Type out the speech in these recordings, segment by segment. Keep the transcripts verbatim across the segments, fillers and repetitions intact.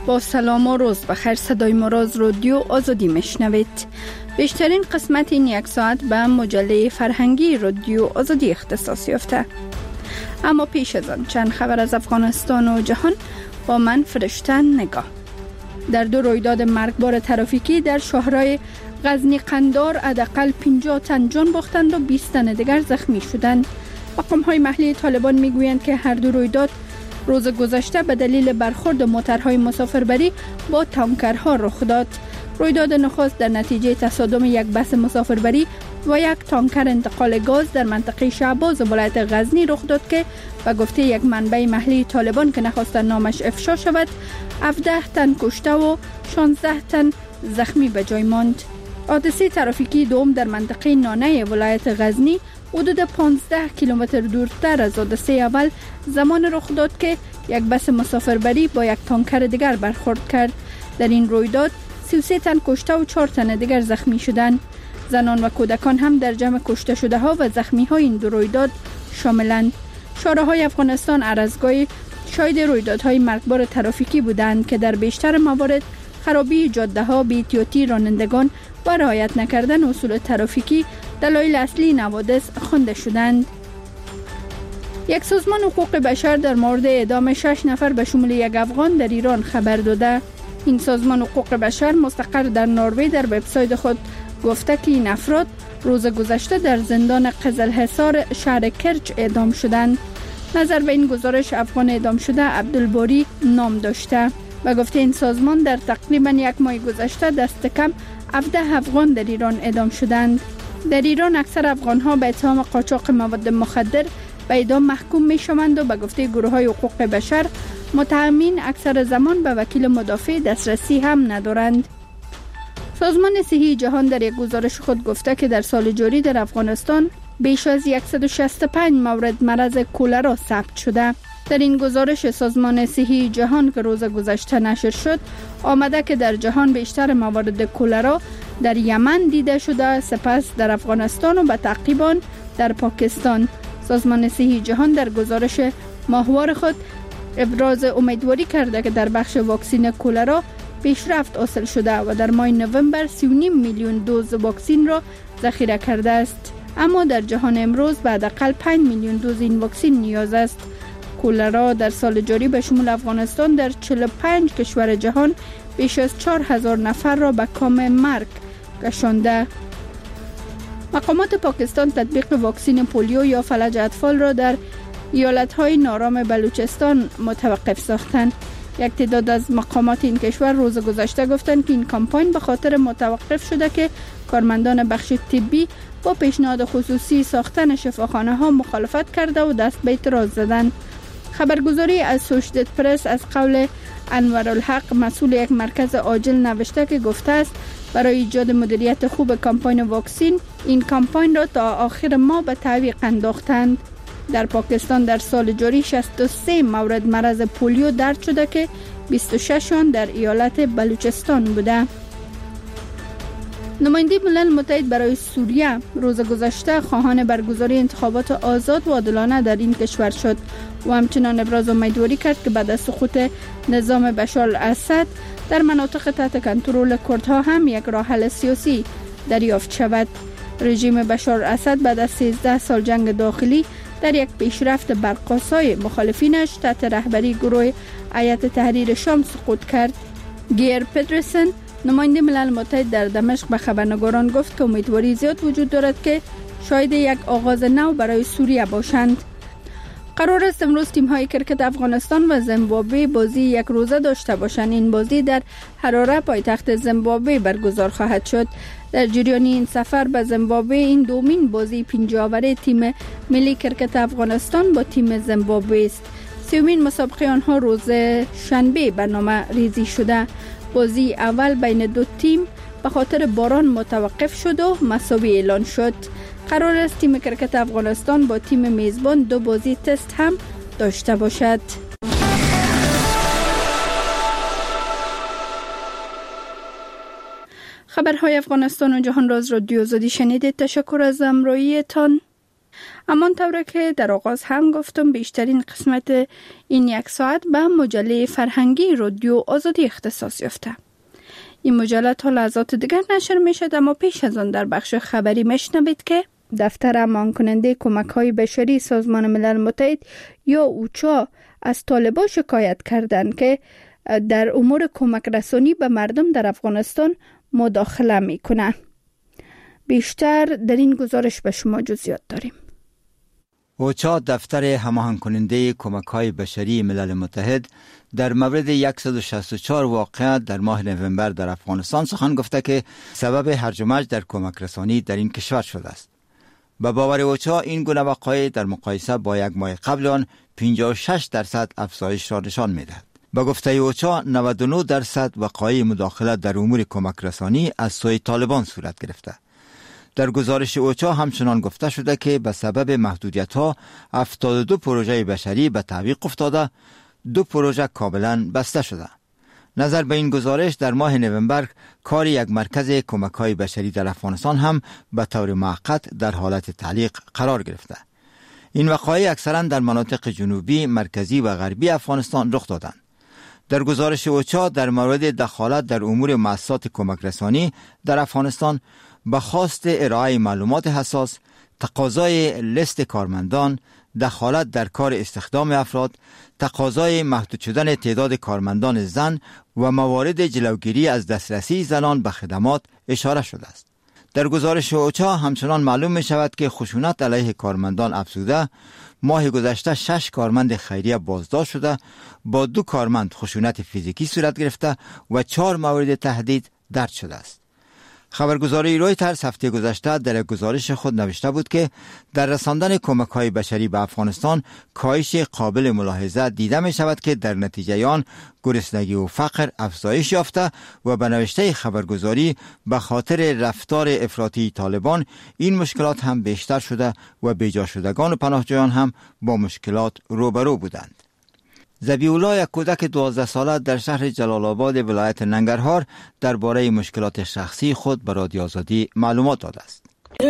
با سلام و روز بخیر. صدای ما را از رادیو آزادی میشنوید. بیشترین قسمت این یک ساعت به مجله فرهنگی رادیو آزادی اختصاص یافته. اما پیش از آن چند خبر از افغانستان و جهان با من فرشته نگاه. در دو رویداد مرگبار ترافیکی در شهرهای غزنی قندار حداقل پنجاه تن جان باختند و بیست تن دیگر زخمی شدند. مقام‌های محلی طالبان میگویند که هر دو رویداد روز گذشته به دلیل برخورد موترهای مسافربری با تانکرها رخ داد. رویداد نخست در نتیجه تصادم یک بس مسافربری و یک تانکر انتقال گاز در منطقه شعباز ولایت غزنی رخ داد که به گفته یک منبع محلی طالبان که نخواستند نامش افشا شود، هفده تن کشته و شانزده تن زخمی به جای ماند. حادثه ترافیکی دوم در منطقه نانه ولایت غزنی حدود پانزده کیلومتر دورتر از حادثه اول زمان رخ داد که یک بس مسافربری با یک تانکر دیگر برخورد کرد. در این رویداد سی و سه تن کشته و چهار تن دیگر زخمی شدند. زنان و کودکان هم در جمع کشته شده ها و زخمی های این دو رویداد شاملند. شارع‌های افغانستان هر از گاهی شاهد رویدادهای مرگبار ترافیکی بودند که در بیشتر موارد خرابی جاده ها، بی‌احتیاطی رانندگان و رعایت نکردن اصول ترافیکی دلایل اصلی این حوادث خوانده شدند. یک سازمان حقوق بشر در مورد اعدام شش نفر به شمول یک افغان در ایران خبر داده. این سازمان حقوق بشر مستقر در نروژ در وبسایت خود گفته که این افراد روز گذشته در زندان قزلحصار شهر کرج اعدام شدند. نظر به این گزارش افغان اعدام شده عبدالباری نام داشته. و گفته این سازمان در تقریبا یک ماه گذشته دست کم هفده افغان در ایران اعدام شدند. در ایران اکثر افغان‌ها به اتهام قاچاق مواد مخدر به اعدام محکوم می‌شوند و به گفته گروه‌های حقوق بشر متهمین اکثر زمان به وکیل مدافع دسترسی هم ندارند. سازمان صحی جهان در یک گزارش خود گفته که در سال جاری در افغانستان بیش از صد و شصت و پنج مورد مرض کولرا ثبت شده. در این گزارش سازمان صحی جهان که روز گذشته نشر شد آمده که در جهان بیشتر موارد کولرا در یمن دیده شده، سپس در افغانستان و به تعقیب آن در پاکستان. سازمان صحی جهان در گزارش ماهوار خود ابراز امیدواری کرده که در بخش واکسین کولرا پیشرفت حاصل شده و در ماه نوامبر سی و نیم میلیون دوز واکسین را ذخیره کرده است. اما در جهان امروز به حداقل پنج میلیون دوز این واکسین نیاز است. کولرا در سال جاری به شمول افغانستان در چهل و پنج کشور جهان بیش از چهار هزار نفر را به کام مرگ کشانده. مقامات پاکستان تطبیق واکسین پولیو یا فلج اطفال را در ایالت‌های نارام بلوچستان متوقف ساختند. یک تعداد از مقامات این کشور روز گذشته گفتند که این کمپاین به خاطر متوقف شده که کارمندان بخش طبی با پیشنهاد خصوصی ساختن شفاخانه‌ها مخالفت کرده و دست به اعتراض زدند. خبرگزاری اسوشییتد پرس از قول انورالحق مسئول یک مرکز عاجل نوشته که گفته است برای ایجاد مدیریت خوب کمپاین واکسین این کمپاین را تا آخر ماه به تعویق انداختند. در پاکستان در سال جاری شصت و سه مورد مرض پولیو درد شده که بیست و شش آن در ایالت بلوچستان بوده. نماینده ملل متحد برای سوریه روز گذشته خواهان برگزاری انتخابات آزاد و عادلانه در این کشور شد و همچنان ابراز امیدواری کرد که بعد از سقوط نظام بشار الاسد در مناطق تحت کنترل کردها هم یک راه حل سیاسی دریافت شود. رژیم بشار الاسد بعد از سیزده سال جنگ داخلی در یک پیشرفت برقاسای مخالفینش تحت رهبری گروه هیئت تحریر شام سقوط کرد. گیر پدرسن نماینده ملل متحد در دمشق به خبرنگاران گفت که امیدواری زیاد وجود دارد که شاید یک آغاز نو برای سوریه باشند. قرار است امروز تیم‌های کرکت افغانستان و زیمبابوه بازی یک روزه داشته باشند. این بازی در حراره پایتخت زیمبابوه برگزار خواهد شد. در جریان این سفر به زیمبابوه این دومین بازی پنجاوره تیم ملی کرکت افغانستان با تیم زیمبابوه است. سومین مسابقه آنها روز شنبه برنامه ریزی شده. بازی اول بین دو تیم به خاطر باران متوقف شد و مساوی اعلان شد. قرار است تیم کرکت افغانستان با تیم میزبان دو بازی تست هم داشته باشد. خبرهای افغانستان و جهان را از رادیو آزادی شنیدید. تشکر از همراهیتان. همان طوره که در آغاز هم گفتم بیشترین قسمت این یک ساعت به مجله فرهنگی رادیو آزادی اختصاص یافته. این مجله تا لحظات دیگر نشر می شد، اما پیش از آن در بخش خبری میشنوید که دفتر امان کننده کمک های بشری سازمان ملل متحد یا اوچا از طالبان شکایت کردند که در امور کمک رسانی به مردم در افغانستان مداخله می کنند. بیشتر در این گزارش به شما جزئیات داریم. اوچا دفتر هماهنگ کننده کمک های بشری ملل متحد در مورد صد و شصت و چهار واقعه در ماه نوامبر در افغانستان سخن گفته که سبب هرج و مرج در کمک رسانی در این کشور شده است. به باور اوچا این گونه وقایع در مقایسه با یک ماه قبل آن پنجاه و شش درصد افزایش را نشان می‌دهد. به گفته اوچا نود و نه درصد وقایع مداخله در امور کمک رسانی از سوی طالبان صورت گرفته. در گزارش اوچا همچنان گفته شده که به سبب محدودیت‌ها هفتاد و دو پروژه بشری به تعویق افتاده، دو پروژه کاملا بسته شده. نظر به این گزارش در ماه نوامبر کار یک مرکز کمک‌های بشری در افغانستان هم به طور موقت در حالت تعلیق قرار گرفته. این وقایع اکثرا در مناطق جنوبی، مرکزی و غربی افغانستان رخ دادند. در گزارش اوچا در مورد دخالت در امور مؤسسات کمک رسانی در افغانستان به خواست ارائه معلومات حساس، تقاضای لیست کارمندان، دخالت در کار استخدام افراد، تقاضای محدود شدن تعداد کارمندان زن و موارد جلوگیری از دسترسی زنان به خدمات اشاره شده است. در گزارش اوچا همچنان معلوم می شود که خشونت علیه کارمندان افزوده، ماه گذشته شش کارمند خیریه بازداشت شده، با دو کارمند خشونت فیزیکی صورت گرفته و چهار مورد تهدید درج شده است. خبرگزاری رویترز هفته گذشته در گزارش خود نوشته بود که در رساندن کمک‌های بشری به افغانستان کاهش قابل ملاحظه دیده می شود که در نتیجه آن گرسنگی و فقر افزایش یافته و به نوشته خبرگزاری به خاطر رفتار افراطی طالبان این مشکلات هم بیشتر شده و بیجا شدگان و پناهجویان هم با مشکلات روبرو بودند. ذبیح الله، یک کودک دوازده ساله در شهر جلال آباد ولایت ننگرهار، درباره مشکلات شخصی خود به رادیو آزادی معلومات داده است.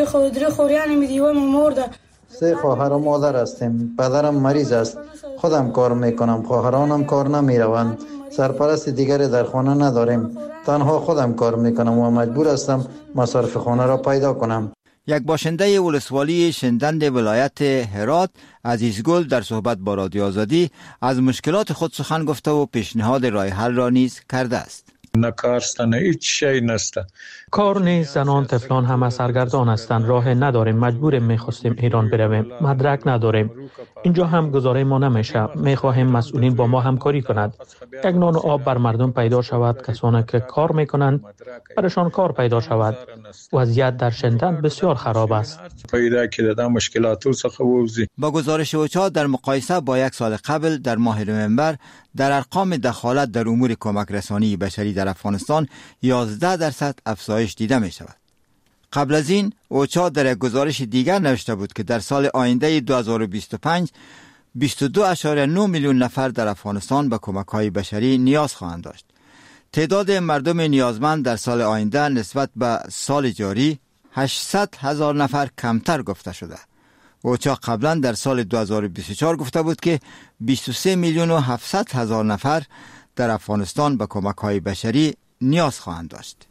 سه خواهر و مادر هستیم. پدرم مریض است. خودم کار میکنم. خواهرانم کار نمیروند. سرپرست دیگری در خانه نداریم. تنها خودم کار میکنم و مجبور هستم مصارف خانه را پیدا کنم. یک باشنده ولسوالی شندند ولایت هرات، عزیزگل، در صحبت با رادیو آزادی از مشکلات خود سخن گفته و پیشنهاد راه حل را نیز کرده است. نه کارستانه هیچ شی نسته. کار نیست. زنان طفلان همه سرگردان هستند. راه نداریم. مجبوریم میخواستیم ایران برویم. مدرک نداریم. اینجا هم گزاره ما نمیشه. میخواهیم مسئولین با ما همکاری کنند. یک نان و آب بر مردم پیدا شود. کسانی که کار میکنند برشان کار پیدا شود. وضعیت در شندند بسیار خراب است. پیدا کرده مشکلات څخه ووزي. با گزارش اوچا در مقایسه با یک سال قبل در ماه نوامبر در ارقام دخالت در امور کمک رسانی بشری در افغانستان یازده درصد افزایش دیده می شود. قبل از این اوچا در یک گزارش دیگر نوشته بود که در سال آینده دو هزار و بیست و پنج بیست و دو اشاریه نه میلیون نفر در افغانستان به کمک های بشری نیاز خواهند داشت. تعداد مردم نیازمند در سال آینده نسبت به سال جاری هشتصد هزار نفر کمتر گفته شده. اوچا قبلا در سال دو هزار و بیست و چهار گفته بود که بیست و سه میلیون و هفتصد هزار نفر در افغانستان به کمک های بشری نیاز خواهند داشت.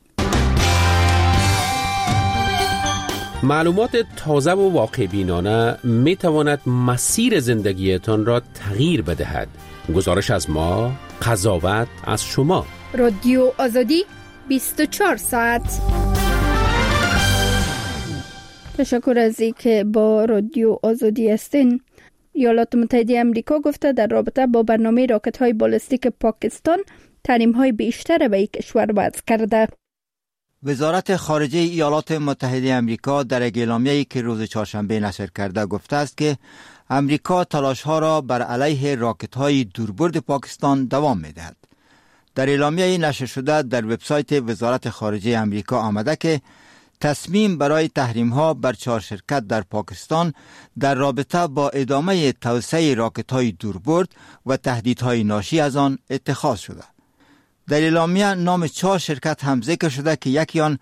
معلومات تازه و واقع بینانه می تواند مسیر زندگیتان را تغییر بدهد. گزارش از ما، قضاوت از شما. رادیو آزادی بیست و چهار ساعت. تشکر از اینکه با رادیو آزادی هستین. ایالات متحده آمریکا گفته در رابطه با برنامه راکت‌های بالستیک پاکستان تحریم‌های بیشتر به این کشور وضع کرده. وزارت خارجه ایالات متحده آمریکا در اعلامیه‌ای که روز چهارشنبه نشر کرده گفته است که آمریکا تلاش‌ها را بر علیه راکت‌های دوربرد پاکستان دوام می‌دهد. در اعلامیه نشر شده در وبسایت وزارت خارجه آمریکا آمده که تصمیم برای تحریم‌ها بر چهار شرکت در پاکستان در رابطه با ادامه توسعه راکت‌های دوربرد و تهدیدهای ناشی از آن اتخاذ شده. در اعلامیه نام چهار شرکت هم ذکر شده که یکی آن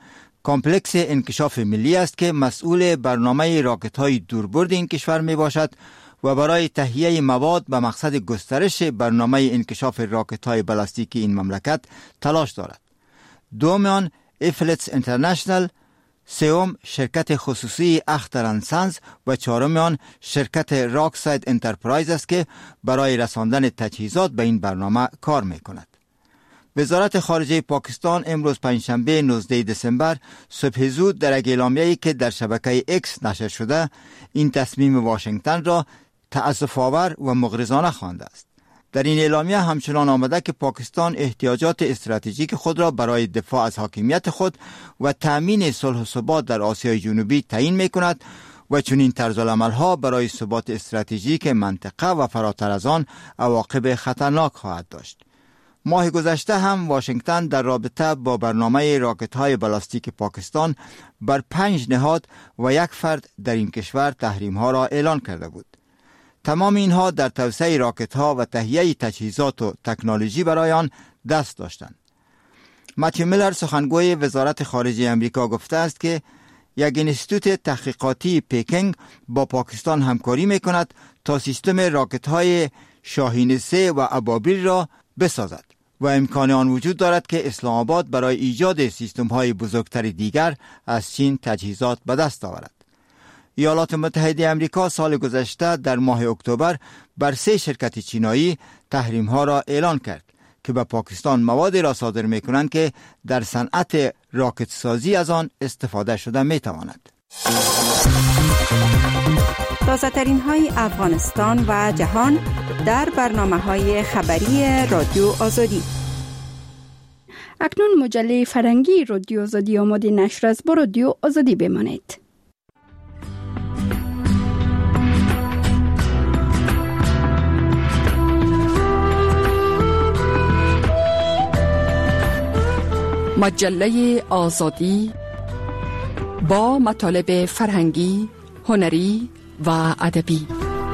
کمپلکس انکشاف ملی است که مسئول برنامه راکت‌های دوربرد این کشور می باشد و برای تهیه مواد به مقصد گسترش برنامه انکشاف راکت‌های بالستیکی این مملکت تلاش دارد. دومیان افلتس انترنشنل، سوم شرکت خصوصی اخترانسنس و چهارمیان شرکت راکساید انترپرایز است که برای رساندن تجهیزات به این برنامه کار می کند. وزارت خارجه پاکستان امروز پنجشنبه نوزدهم دسامبر صبح زود در یک اعلامیه‌ای که در شبکه اکس نشر شده این تصمیم واشنگتن را تأسف‌آور و مغرضانه خوانده است. در این اعلامیه همچنان آمده که پاکستان احتیاجات استراتژیک خود را برای دفاع از حاکمیت خود و تأمین صلح و ثبات در آسیای جنوبی تعیین می کند و چنین طرز العمل‌ها برای ثبات استراتژیک منطقه و فراتر از آن عواقب خطرناک خواهد داشت. ماه گذشته هم واشنگتن در رابطه با برنامه راکت‌های بالستیک پاکستان بر پنج نهاد و یک فرد در این کشور تحریم‌ها را اعلان کرده بود. تمام اینها در توسعه راکت‌ها و تهیه تجهیزات و تکنولوژی برای آن دست داشتند. متیو میلر سخنگوی وزارت خارجه امریکا گفته است که یک انستیتوت تحقیقاتی پکینگ با پاکستان همکاری می‌کند تا سیستم راکت‌های شاهین سه و ابابیل را بسازد و امکان آن وجود دارد که اسلام آباد برای ایجاد سیستم‌های بزرگتر دیگر از چین تجهیزات به دست آورد. ایالات متحده امریکا سال گذشته در ماه اکتبر بر سه شرکت چینایی تحریم‌ها را اعلان کرد که به پاکستان مواد را صادر می‌کنند که در صنعت راکت سازی از آن استفاده شده می‌تواند. تازه‌ترین های افغانستان و جهان در برنامه‌های خبری رادیو آزادی. اکنون مجله فرهنگی رادیو آزادی آماده نشر است. با رادیو آزادی بمانید. مجله آزادی با مطالب فرهنگی، هنری و ادبی.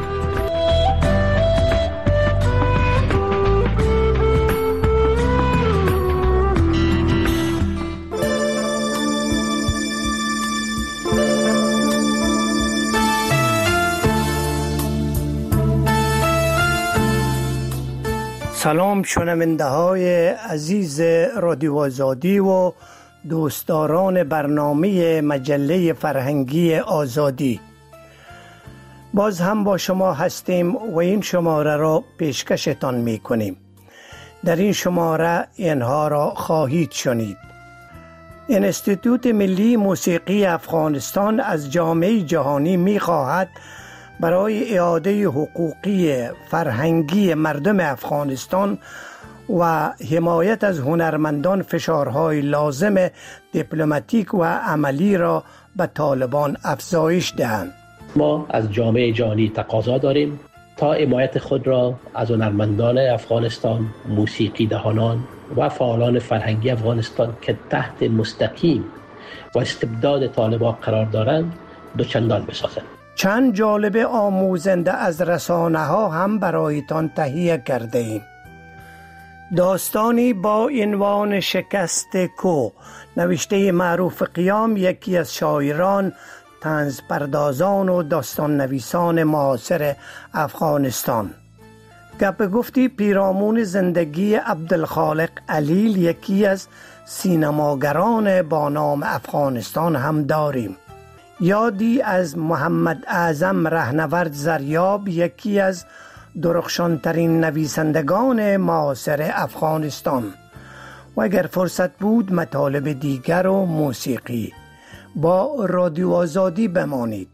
سلام شنونده های عزیز رادیو آزادی و دوستداران برنامه مجله فرهنگی آزادی. باز هم با شما هستیم و این شماره را پیشکشتان می کنیم. در این شماره اینها را خواهید شنید. انستیتوت ملی موسیقی افغانستان از جامعه جهانی می خواهد برای اعاده حقوقی فرهنگی مردم افغانستان و حمایت از هنرمندان فشارهای لازم دیپلماتیک و عملی را به طالبان افزایش دهند. ما از جامعه جهانی تقاضا داریم تا حمایت خود را از هنرمندان افغانستان، موسیقی دهانان و فعالان فرهنگی افغانستان که تحت مستقیم و استبداد طالبان قرار دارند دوچندان بسازند. چند جالب آموزنده از رسانه ها هم برایتان تهیه کرده ایم. داستانی با عنوان شکست کو، نوشته معروف قیام، یکی از شاعران، طنز پردازان و داستان نویسان معاصر افغانستان. گپ گفتی پیرامون زندگی عبدالخالق علیل، یکی از سینماگران با نام افغانستان هم داریم. یادی از محمد اعظم رهنورد زریاب، یکی از درخشانترین نویسندگان معاصر افغانستان. و اگر فرصت بود مطالب دیگر و موسیقی. با رادیو آزادی بمانید.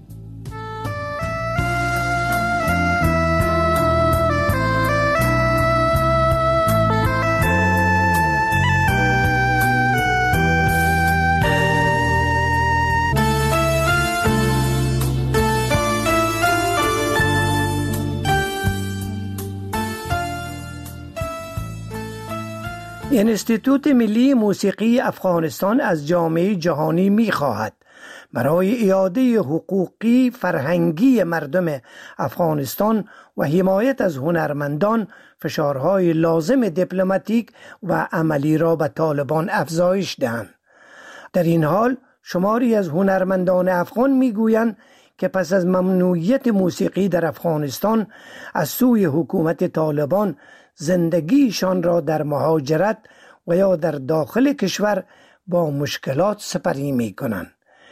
انستیتوت ملی موسیقی افغانستان از جامعه جهانی می خواهد برای اعاده حقوقی فرهنگی مردم افغانستان و حمایت از هنرمندان فشارهای لازم دیپلماتیک و عملی را به طالبان افزایش دهند. در این حال شماری از هنرمندان افغان میگویند که پس از ممنوعیت موسیقی در افغانستان از سوی حکومت طالبان زندگیشان را در مهاجرت و یا در داخل کشور با مشکلات سپری می کنند.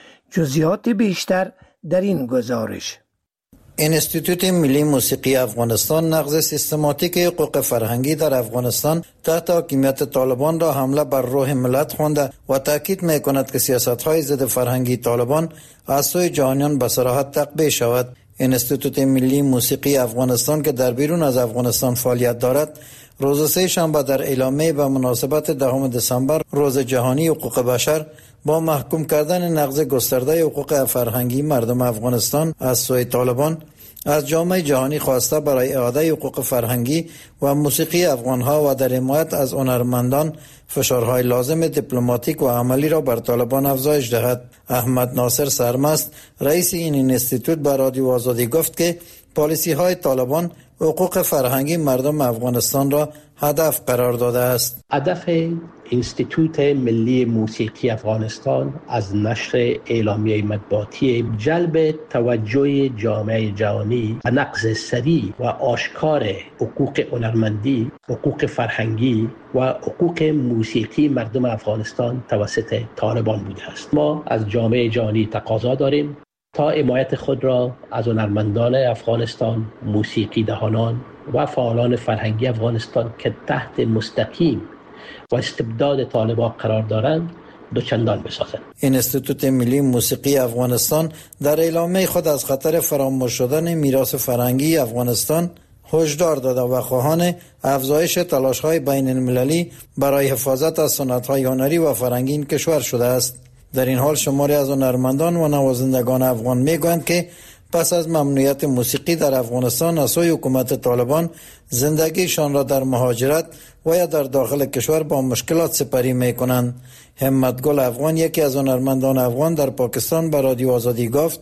جزئیات بیشتر در این گزارش. انستیتوت ملی موسیقی افغانستان نقض سیستماتیک حقوق فرهنگی در افغانستان تحت حاکمیت طالبان را حمله بر روح ملت خوانده و تاکید می کند که سیاست‌های ضد فرهنگی طالبان از سوی جهانیان به صراحت تقبیح شود. انستیتوت ملی موسیقی افغانستان که در بیرون از افغانستان فعالیت دارد، روز سه شنبه در اعلامیه به مناسبت دهم دسامبر روز جهانی حقوق بشر با محکوم کردن نقض گسترده حقوق فرهنگی مردم افغانستان از سوی طالبان از جامعه جهانی خواسته برای اعاده حقوق فرهنگی و موسیقی افغانها و در حمایت از هنرمندان فشارهای لازم دیپلماتیک و عملی را بر طالبان افزایش دهد. احمد ناصر سرمست رئیس این اینستیتوت به رادیو آزادی گفت که پالیسی های طالبان حقوق فرهنگی مردم افغانستان را هدف قرار داده است. هدف انستیتوت ملی موسیقی افغانستان از نشر اعلامیه مطبوعاتی جلب توجه جامعه جهانی به نقض سریع و آشکار حقوق هنرمندی، حقوق فرهنگی و حقوق موسیقی مردم افغانستان توسط طالبان بوده است. ما از جامعه جهانی تقاضا داریم تا حمایت خود را از هنرمندان افغانستان، موسیقی دهانان و فعالان فرهنگی افغانستان که تحت مستقیم و استبداد طالبان قرار دارند دوچندان بسازند. انستیتوت ملی موسیقی افغانستان در اعلامیه خود از خطر فراموش شدن میراث فرهنگی افغانستان هشدار داده و خواهان افزایش تلاش‌های بین المللی برای حفاظت از سنت‌های هنری و فرهنگی این کشور شده است. در این حال شماری از هنرمندان و نوازندگان افغان میگویند که پس از ممنوعیت موسیقی در افغانستان از سوی حکومت طالبان زندگیشان را در مهاجرت و یا در داخل کشور با مشکلات سپری میکنند. همتگل افغان یکی از هنرمندان افغان در پاکستان به رادیو آزادی گفت: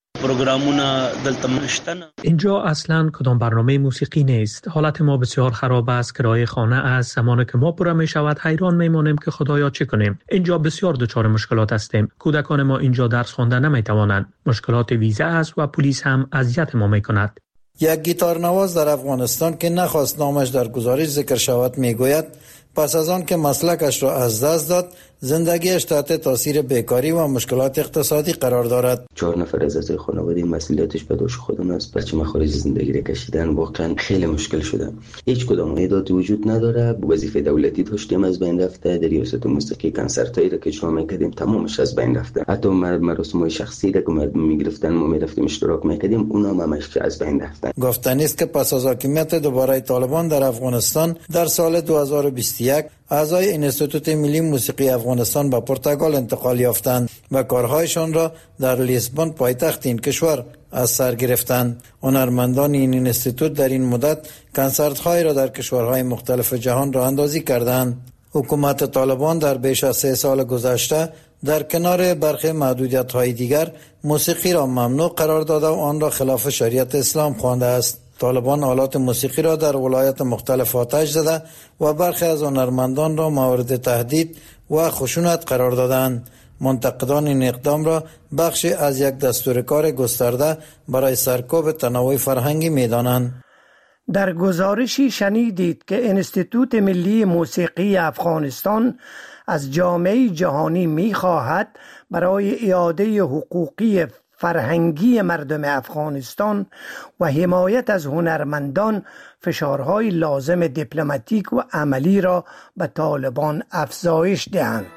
اینجا اصلا کدام برنامه موسیقی نیست. حالت ما بسیار خراب است. کرایه خانه از زمانی که ما پوره می شود حیران میمانیم که خدایا چه کنیم. اینجا بسیار دچار مشکلات هستیم. کودکان ما اینجا درس خواندن نمی توانند. مشکلات ویزا است و پلیس هم اذیت ما می کند. یک گیتار نواز در افغانستان که نخواست نامش در گزارش ذکر شود میگوید پس از آن که مسلکش را از دست داد زندگیش تحت تاثیر بیکاری و مشکلات اقتصادی قرار دارد. چهار نفر از اعضای خانواده مسئولیتش به دوش خودم است. بچه مخارج زندگی را کشیدن واقعا خیلی مشکل شده. هیچ کدام ایداد وجود نداره. وظیفه دولتی داشتیم از بین رفته. در ریاست موسیقی کنسرتایی را که اجرا می‌کردیم تمامش از بین رفته. حتی مراسم‌های شخصی را که مردم می‌گرفتن ما می‌رفتیم اشتراک می‌کردیم اونا هم همش از بین رفتن. گفتنی است که پس از حاکمیت دوباره طالبان در افغانستان در سال دو هزار و بیست و یک اعضای انستیتوت ملی موسیقی افغانستان به پرتغال انتقال یافتند و کارهایشان را در لیسبون پایتخت این کشور از سر گرفتند. هنرمندان این انستیتوت در این مدت کنسرت‌های را در کشورهای مختلف جهان راه اندازی کردند. حکومت طالبان در بیش از سه سال گذشته در کنار برخی محدودیت‌های دیگر موسیقی را ممنوع قرار داده و آن را خلاف شریعت اسلام خوانده است. طالبان آلات موسیقی را در ولایات مختلف آتش زده و برخی از هنرمندان را مورد تهدید و خشونت قرار دادند. منتقدان این اقدام را بخشی از یک دستورکار گسترده برای سرکوب تنوع فرهنگی می‌دانند. در گزارشی شنیدید که انستیتوت ملی موسیقی افغانستان از جامعه جهانی می‌خواهد برای اعاده حقوقی فرهنگی مردم افغانستان و حمایت از هنرمندان فشارهای لازم دیپلماتیک و عملی را به طالبان افزایش دهند.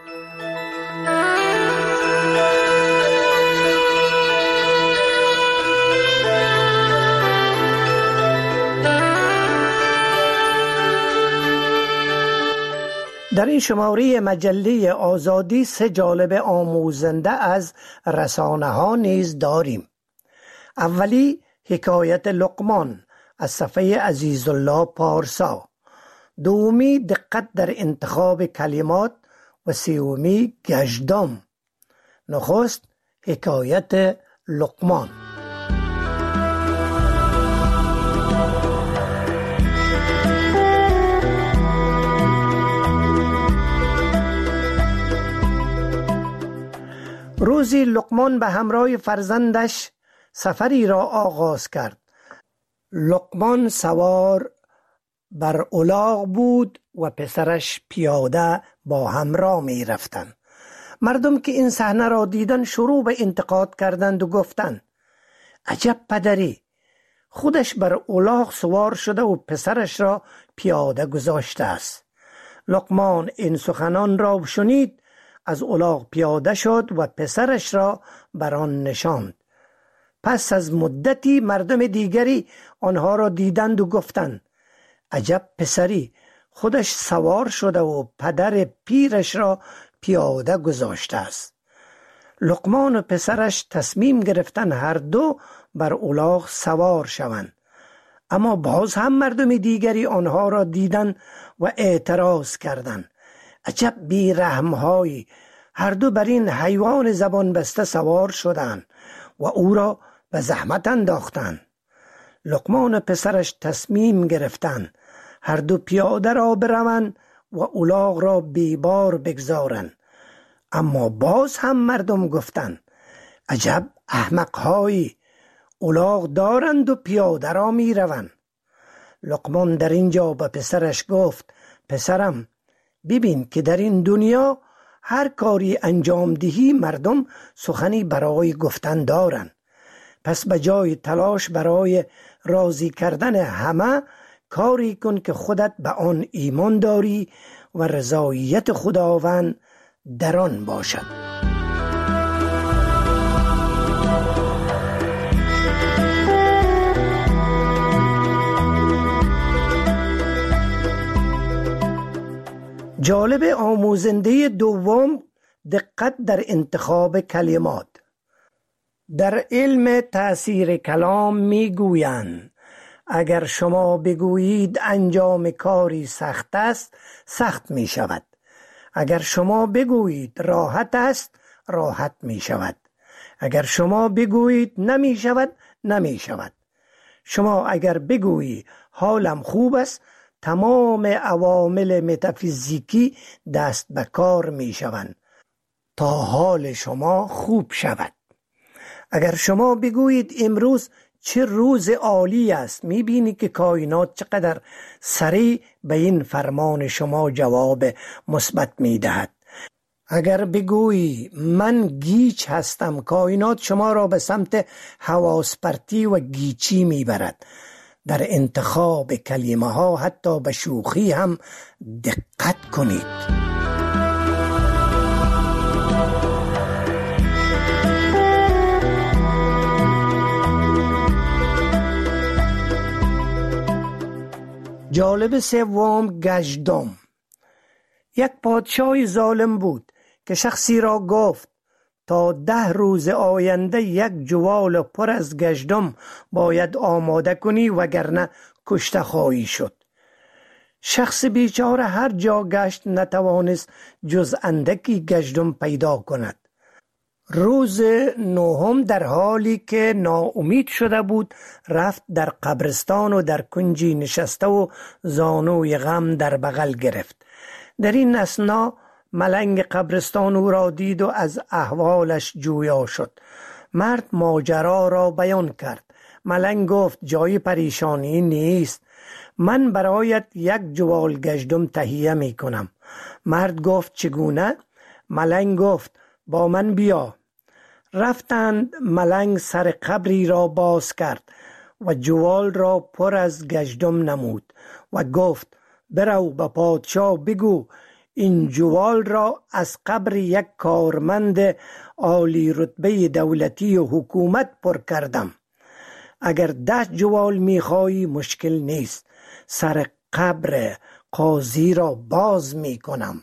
در این شماره مجله آزادی سه جانب آموزنده از رسانه ها نیز داریم. اولی حکایت لقمان از صفحه عزیزالله پارسا، دومی دقت در انتخاب کلمات و سومی گشتم. نخست حکایت لقمان. روزی لقمان به همراه فرزندش سفری را آغاز کرد. لقمان سوار بر الاغ بود و پسرش پیاده با هم راه می رفتند. مردم که این صحنه را دیدن شروع به انتقاد کردند و گفتند عجب پدری، خودش بر الاغ سوار شده و پسرش را پیاده گذاشته است. لقمان این سخنان را شنید، از الاغ پیاده شد و پسرش را بر آن نشاند. پس از مدتی مردم دیگری آنها را دیدند و گفتند عجب پسری، خودش سوار شده و پدر پیرش را پیاده گذاشته است. لقمان و پسرش تصمیم گرفتند هر دو بر الاغ سوار شوند، اما باز هم مردم دیگری آنها را دیدند و اعتراض کردند عجب بی رحم‌هایی، هر دو بر این حیوان زبان بسته سوار شدند و او را به زحمت انداختند. لقمان و پسرش تصمیم گرفتند هر دو پیاده را بروند و الاغ را بیبار بگذارند، اما باز هم مردم گفتند عجب احمق‌هایی، الاغ دارند و پیاده را می روند. لقمان در اینجا به پسرش گفت پسرم، ببین که در این دنیا هر کاری انجام دهی مردم سخنی برای گفتن دارند، پس به جای تلاش برای راضی کردن همه کاری کن که خودت به آن ایمان داری و رضایت خداوند در آن باشد. جالب آموزنده دوم، دقت در انتخاب کلمات. در علم تأثیر کلام می گویند اگر شما بگویید انجام کاری سخت است، سخت می شود. اگر شما بگویید راحت است، راحت می شود. اگر شما بگویید نمی شود، نمی شود. شما اگر بگویی حالم خوب است، تمام عوامل متافیزیکی دست به کار می شوند تا حال شما خوب شود. اگر شما بگویید امروز چه روز عالی است، می بینی که کائنات چقدر سریع به این فرمان شما جواب مثبت می دهد. اگر بگویی من گیج هستم، کائنات شما را به سمت حواس پرتی و گیچی می برد. در انتخاب کلمه ها حتی به شوخی هم دقت کنید. جالب سوم، گژدم. یک پادشاه ظالم بود که شخصی را گفت تا ده روز آینده یک جوال پر از گژدم باید آماده کنی وگرنه کشته خواهی شد. شخص بیچاره هر جا گشت، نتوانست جز اندکی گژدم پیدا کند. روز نهم در حالی که ناامید شده بود رفت در قبرستان و در کنجی نشسته و زانوی غم در بغل گرفت. در این اثنا ملنگ قبرستان او را دید و از احوالش جویا شد. مرد ماجرا را بیان کرد. ملنگ گفت جای پریشانی نیست، من برایت یک جوال گژدم تهیه می کنم. مرد گفت چگونه؟ ملنگ گفت با من بیا. رفتند. ملنگ سر قبری را باز کرد و جوال را پر از گژدم نمود و گفت برو به پادشاه بگو این جوال را از قبر یک کارمند عالی رتبه دولتی و حکومت پر کردم. اگر ده جوال میخوایی مشکل نیست، سر قبر قاضی را باز میکنم.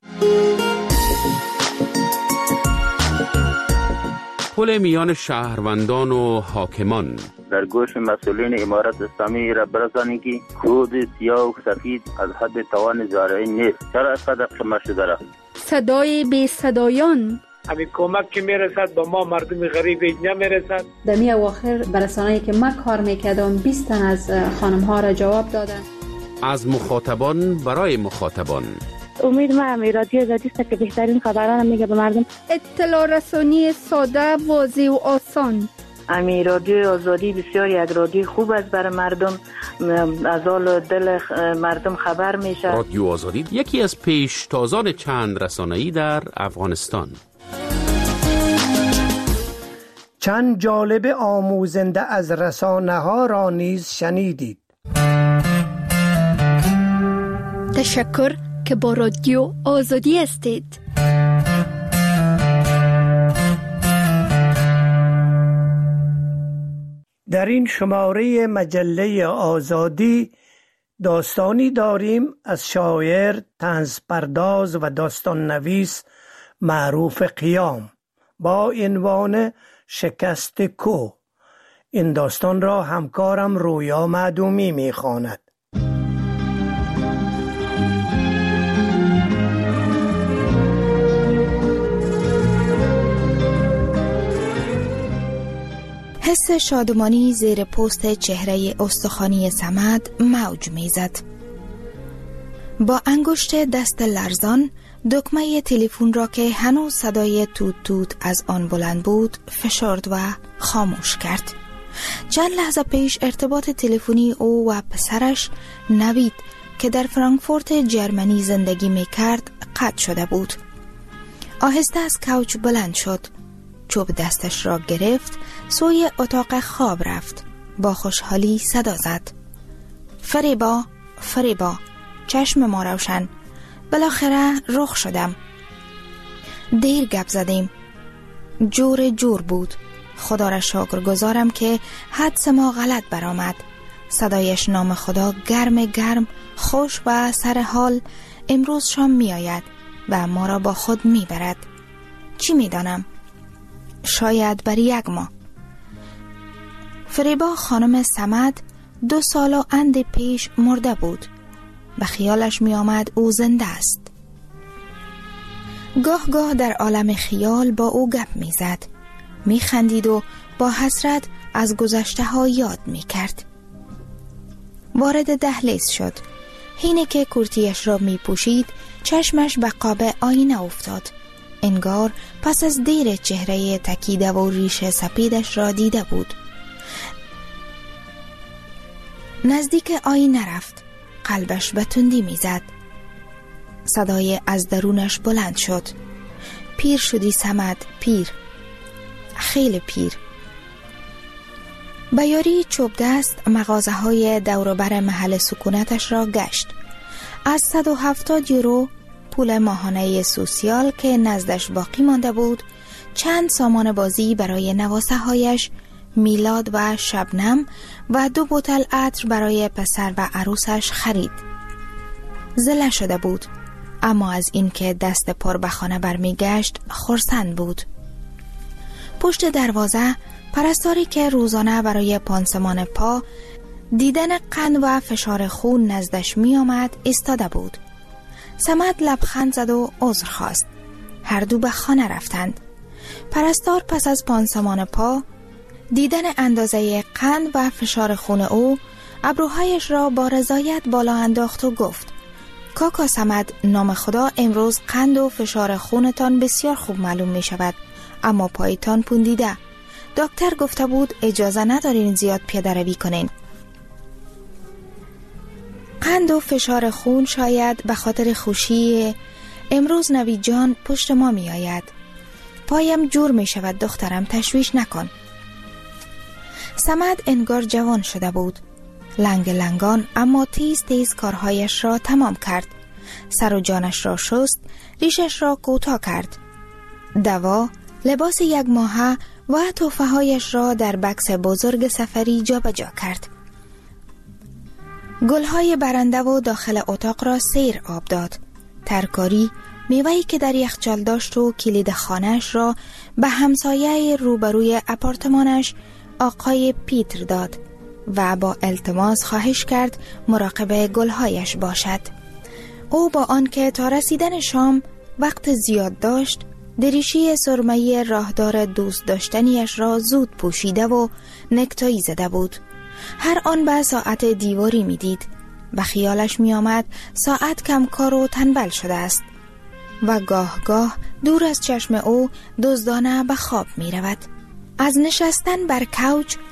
پل میان شهروندان و حاکمان. در گوش مسئولین امارت اسلامی را برسانید که کود سیاه و سفید از حد توان زارعی نیست. چرا اینقدر قمه شده را؟ صدای بی صدایان. همین کمک که میرسد به ما مردم غریب نمیرسد. در می اواخر برسانه‌ای که من کار میکردم بیست تن از خانم ها را جواب دادن. از مخاطبان برای مخاطبان. امید ما هم رادیو آزادی است که بهترین خبران میگه به مردم. اطلاع رسانی ساده، واضح و آسان. امی رادیو آزادی بسیار یک رادیو خوب است برای مردم، از حال دل مردم خبر میشه. رادیو آزادی یکی از پیشتازان چند رسانه‌ای در افغانستان. چند جالب آموزنده از رسانه ها را نیز شنیدید. تشکر که با رادیو آزادی هستید. در این شماره مجله آزادی داستانی داریم از شاعر، طنزپرداز و داستان نویس معروف قیام با عنوان شکست کو. این داستان را همکارم رویا معدومی می‌خواند. حس شادمانی زیر پوست چهره استخوانی صمد موج میزد. با انگشت دست لرزان دکمه تلفن را که هنوز صدای توت توت از آن بلند بود فشرد و خاموش کرد. چند لحظه پیش ارتباط تلفنی او و پسرش نوید که در فرانکفورت جرمنی زندگی می کرد قطع شده بود. آهسته از کوچ بلند شد، چوب دستش را گرفت، سوی اتاق خواب رفت. با خوشحالی صدا زد: فریبا، فریبا، چشم ما روشن، بالاخره رخ شدم. دیر گپ زدیم، جور جور بود. خدا را شکر گذارم که حدس ما غلط برآمد. صدایش نام خدا گرم گرم، خوش و سر حال امروز شام می آید و ما را با خود می برد. چی می دانم؟ شاید بر یک ماه. فریبا خانم صمد دو سال و اند پیش مرده بود. به خیالش می آمد او زنده است. گاه گاه در عالم خیال با او گپ می زد، می خندید و با حسرت از گذشته ها یاد می کرد. وارد دهلیز شد. حینی که کرتیش را می پوشید چشمش به قاب آینه افتاد. انگار پس از دیر چهره تکیده و ریش سپیدش را دیده بود. نزدیک آینه رفت. قلبش به تندی می زد. صدای از درونش بلند شد: پیر شدی صمد، پیر، خیلی پیر. به یاری چوب دست مغازه های دوروبر محل سکونتش را گشت. از صد و هفتاد یورو پول ماهانه سوسیال که نزدش باقی مانده بود، چند سامان بازی برای نواسه هایش، میلاد و شبنم و دو بوتل عطر برای پسر و عروسش خرید. زله شده بود، اما از اینکه دست پر به خانه برمی گشت خرسند بود. پشت دروازه پرستاری که روزانه برای پانسمان پا، دیدن قند و فشار خون نزدش می آمد ایستاده بود. صمد لبخند زد و عذر خواست. هر دو به خانه رفتند. پرستار پس از پانسمان پا، دیدن اندازه قند و فشار خون او، ابروهایش را با رضایت بالا انداخت و گفت: کاکا صمد، نام خدا امروز قند و فشار خونتان بسیار خوب معلوم می شود، اما پایتان پوندیده. دکتر گفته بود اجازه ندارین زیاد پیاده روی کنین. قند و فشار خون شاید به خاطر خوشی امروز نوید جان پشت ما می آید. پایم جور می شود دخترم، تشویش نکن. صمد انگار جوان شده بود. لنگ لنگان اما تیز تیز کارهایش را تمام کرد. سر و جانش را شست، ریشش را کوتاه کرد. دوا، لباس یک ماهه و تحفه هایش را در بکس بزرگ سفری جا بجا کرد. گلهای برنده و داخل اتاق را سیر آب داد. ترکاری، میوهی که در یخچال داشت و کلید خانه‌اش را به همسایه روبروی آپارتمانش آقای پیتر داد و با التماس خواهش کرد مراقب گلهایش باشد. او با آنکه تا رسیدن شام وقت زیاد داشت، دریشی سرمه‌ای راهدار دوست داشتنیش را زود پوشیده و نکتایی زده بود. هر آن به ساعت دیواری می دید. و خیالش می آمد ساعت کمکار و تنبل شده است و گاه گاه دور از چشم او دزدانه به خواب می رود. از نشستن بر کوچ